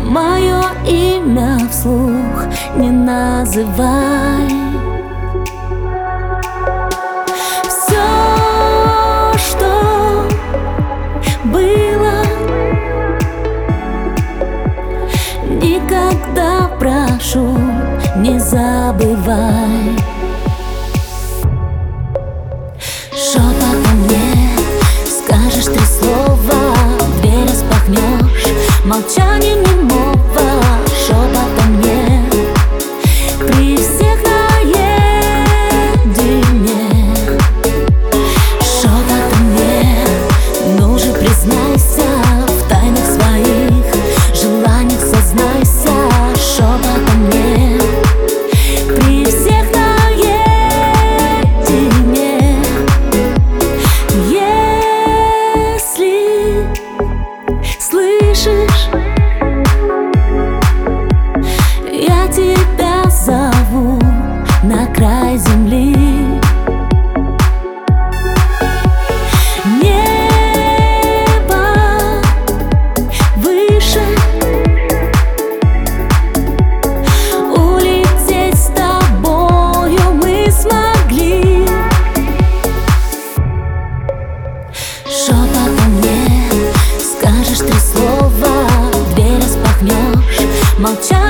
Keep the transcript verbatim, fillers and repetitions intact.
Мое имя вслух не называй. Все, что было, никогда, прошу, не забывай. Шепотом мне скажешь три слова, дверь распахнешь молчанием немого. Шепотом мне при всех наедине. Шепотом мне, ну же признайся в тайнах своих желаниях, сознайся. Шепотом мне при всех наедине. Если слышишь, я тебя зову на край земли. Небо выше, улететь с тобою мы смогли. Шепотом мне скажешь три слова, дверь распахнешь молчанием.